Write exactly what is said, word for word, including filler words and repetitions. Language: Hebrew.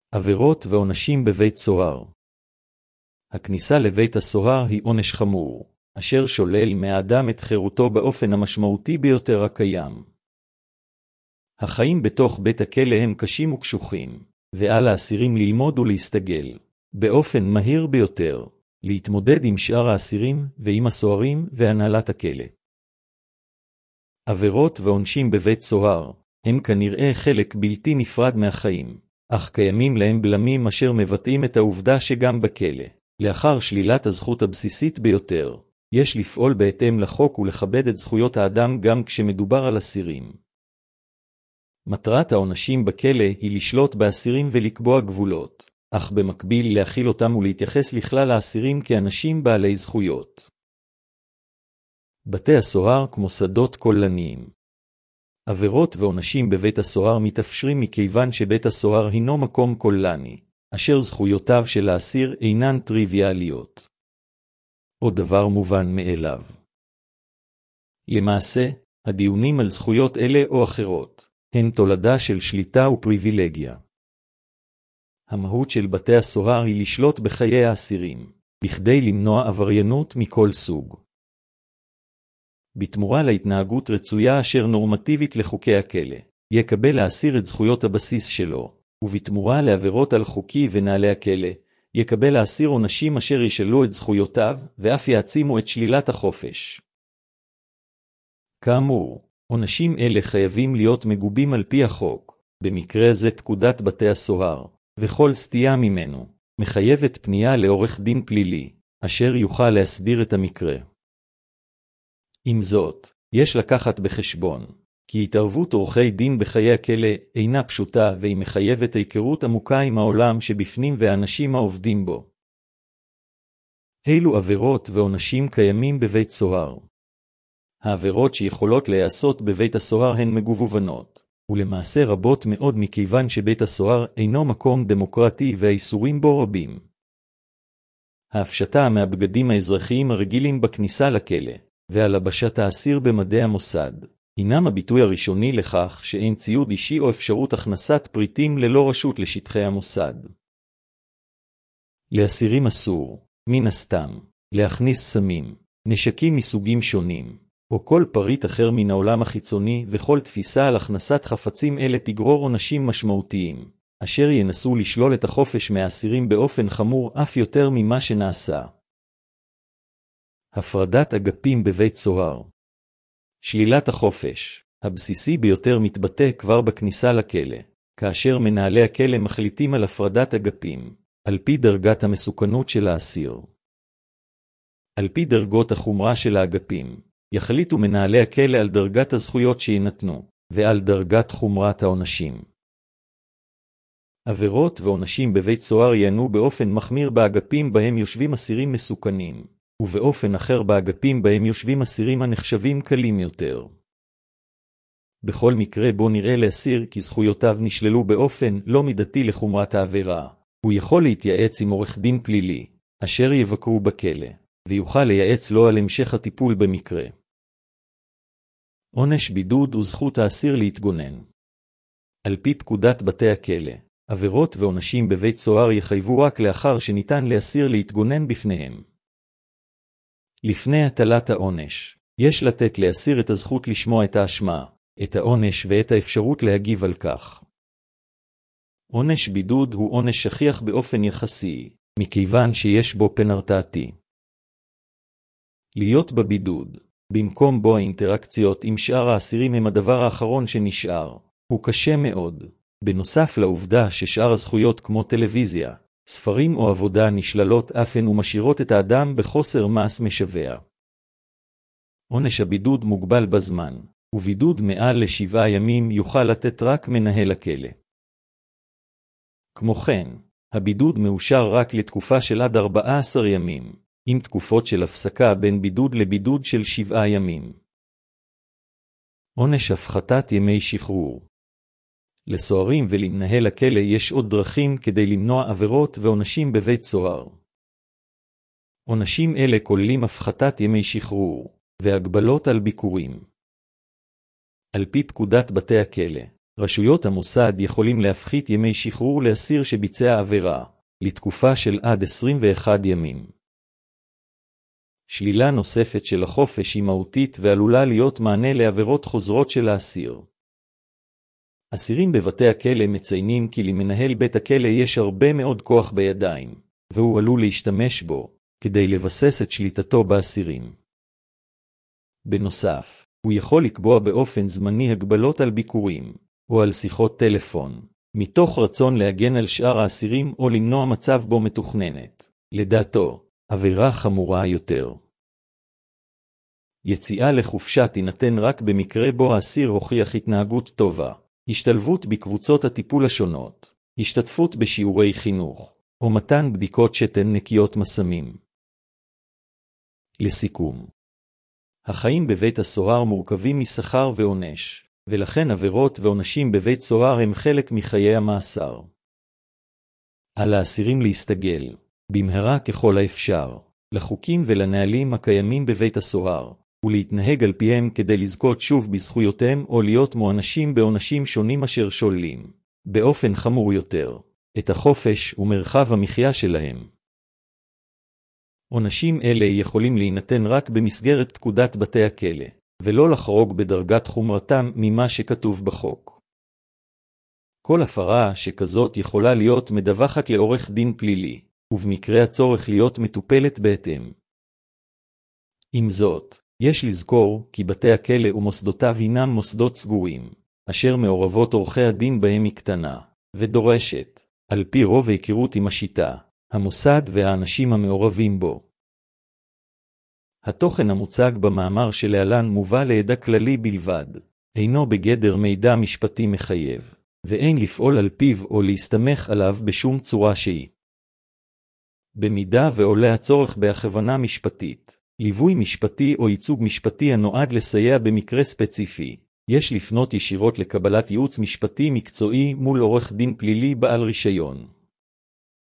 עבירות ועונשים בבית סוהר. הכניסה לבית הסוהר היא עונש חמור, אשר שולל מהאדם את חירותו באופן המשמעותי ביותר הקיים. החיים בתוך בית הכלא הם קשים וקשוחים, ועל האסירים ללמוד ולהסתגל, באופן מהיר ביותר, להתמודד עם שאר האסירים ועם הסוהרים והנהלת הכלא. עבירות ועונשים בבית סוהר הם כנראה חלק בלתי נפרד מהחיים, אך קיימים להם בלמים אשר מבטאים את העובדה שגם בכלא, לאחר שלילת הזכות הבסיסית ביותר, יש לפעול בהתאם לחוק ולכבד את זכויות האדם גם כשמדובר על אסירים. מטרת העונשים בכלא היא לשלוט באסירים ולקבוע גבולות, אך במקביל להכיל אותם ולהתייחס לכלל האסירים כאנשים בעלי זכויות. בתי הסוהר כמו שדות קולניים. עבירות ועונשים בבית הסוהר מתאפשרים מכיוון שבית הסוהר הינו מקום קולני, אשר זכויותיו של האסיר אינן טריוויאליות. עוד דבר מובן מאליו. למעשה, הדיונים על זכויות אלה או אחרות, הן תולדה של שליטה ופריבילגיה. המהות של בתי הסוהר היא לשלוט בחיי האסירים, בכדי למנוע עבריינות מכל סוג. בתמורה להתנהגות רצויה אשר נורמטיבית לחוקי הכלא, יקבל האסיר את זכויות הבסיס שלו, ובתמורה לעבירות על חוקי ונעלי הכלא, יקבל האסיר עונשים אשר ישלו את זכויותיו, ואף יעצימו את שלילת החופש. כאמור, עונשים אלה חייבים להיות מגובים על פי החוק, במקרה זה פקודת בתי הסוהר, וכל סטייה ממנו, מחייבת פנייה לעורך דין פלילי, אשר יוכל להסדיר את המקרה. עם זאת, יש לקחת בחשבון, כי התערבות עורכי דין בחיי הכלא אינה פשוטה והיא מחייבת היכרות עמוקה עם העולם שבפנים והאנשים העובדים בו. אילו עבירות ועונשים קיימים בבית סוהר? העבירות שיכולות להיעשות בבית הסוהר הן מגוונות, ולמעשה רבות מאוד מכיוון שבית הסוהר אינו מקום דמוקרטי והאיסורים בו רבים. ההפשטה מהבגדים האזרחיים הרגילים בכניסה לכלא, והלבשת האסיר במדי המוסד, הינם הביטוי הראשוני לכך שאין ציוד אישי או אפשרות הכנסת פריטים ללא רשות לשטחי המוסד. לאסירים אסור, מן הסתם, להכניס סמים, נשקים מסוגים שונים, או כל פריט אחר מן העולם החיצוני, וכל תפיסה על הכנסת חפצים אלה תגרור עונשים משמעותיים, אשר ינסו לשלול את החופש מהאסירים באופן חמור אף יותר ממה שנעשה. הפרדת אגפים בבית סוהר. שלילת החופש, הבסיסי ביותר מתבטא כבר בכניסה לכלא, כאשר מנהלי הכלא מחליטים על הפרדת אגפים, על פי דרגת המסוכנות של האסיר. על פי דרגות החומרה של האגפים, יחליטו מנהלי הכלא על דרגת הזכויות שינתנו, ועל דרגת חומרת העונשים. עבירות ועונשים בבית סוהר ייענו באופן מחמיר באגפים בהם יושבים אסירים מסוכנים, ובאופן אחר באגפים בהם יושבים אסירים הנחשבים קלים יותר. בכל מקרה בו נראה לאסיר כי זכויותיו נשללו באופן לא מידתי לחומרת העבירה, הוא יכול להתייעץ עם עורך דין פלילי, אשר יבקרו בכלא, ויוכל לייעץ לו על המשך הטיפול במקרה. עונש בידוד וזכות האסיר להתגונן. על פי פקודת בתי הכלא, עבירות ועונשים בבית סוהר יחייבו רק לאחר שניתן לאסיר להתגונן בפניהם. לפני הטלת העונש, יש לתת לאסיר את הזכות לשמוע את האשמה, את העונש ואת האפשרות להגיב על כך. עונש בידוד הוא עונש שכיח באופן יחסי, מכיוון שיש בו פן הרתעתי. להיות בבידוד, במקום בו האינטראקציות עם שאר האסירים הם הדבר האחרון שנשאר, הוא קשה מאוד, בנוסף לעובדה ששאר הזכויות כמו טלוויזיה, ספרים או עבודה נשללות אפן ומשאירות את האדם בחוסר מעש משווע. עונש הבידוד מוגבל בזמן, ובידוד מעל לשבעה ימים יוכל לתת רק מנהל הכלא. כמו כן, הבידוד מאושר רק לתקופה של עד ארבעה עשר ימים, עם תקופות של הפסקה בין בידוד לבידוד של שבעה ימים. עונש הפחתת ימי שחרור. לסוהרים ולמנהל הכלא יש עוד דרכים כדי למנוע עבירות ועונשים בבית סוהר. עונשים אלה כוללים הפחתת ימי שחרור, והגבלות על ביקורים. על פי פקודת בתי הכלא, רשויות המוסד יכולים להפחית ימי שחרור לאסיר שביצע עבירה, לתקופה של עד עשרים ואחד ימים. שלילה נוספת של החופש היא מהותית ועלולה להיות מענה לעבירות חוזרות של האסיר. אסירים בבתי הכלא מציינים כי למנהל בית הכלא יש הרבה מאוד כוח בידיים, והוא עלול להשתמש בו, כדי לבסס את שליטתו באסירים. בנוסף, הוא יכול לקבוע באופן זמני הגבלות על ביקורים, או על שיחות טלפון, מתוך רצון להגן על שאר האסירים או למנוע מצב בו מתוכננת, לדעתו, עבירה חמורה יותר. יציאה לחופשה תינתן רק במקרה בו האסיר הוכיח התנהגות טובה, השתלבות בקבוצות הטיפול השונות, השתתפות בשיעורי חינוך, או מתן בדיקות שתן נקיות מסמים. לסיכום, החיים בבית הסוהר מורכבים משכר ועונש, ולכן עבירות ועונשים בבית סוהר הם חלק מחיי המאסר. על האסירים להסתגל, במהרה ככל האפשר, לחוקים ולנהלים הקיימים בבית הסוהר, ולהתנהג על פיהם כדי לזכות שוב בזכויותיהם או להיות מוענשים בעונשים שונים אשר שוללים, באופן חמור יותר, את החופש ומרחב המחיה שלהם. עונשים אלה יכולים להינתן רק במסגרת פקודת בתי הכלא, ולא לחרוג בדרגת חומרתם ממה שכתוב בחוק. כל הפרה שכזאת יכולה להיות מדווחת לעורך דין פלילי, ובמקרה הצורך להיות מטופלת בהתאם. עם זאת, יש לזכור כי בתי הכלא ומוסדותיו הינם מוסדות סגורים, אשר מעורבות עורכי הדין בהם היא קטנה, ודורשת, על פי רוב היכרות עם השיטה, המוסד והאנשים המעורבים בו. התוכן המוצג במאמר שלהלן מובא לידע כללי בלבד, אינו בגדר מידע משפטי מחייב, ואין לפעול על פיו או להסתמך עליו בשום צורה שהיא. במידה ועולה הצורך בהכוונה משפטית, ליווי משפטי או ייצוג משפטי הנועד לסייע במקרה ספציפי, יש לפנות ישירות לקבלת ייעוץ משפטי מקצועי מול עורך דין פלילי בעל רישיון.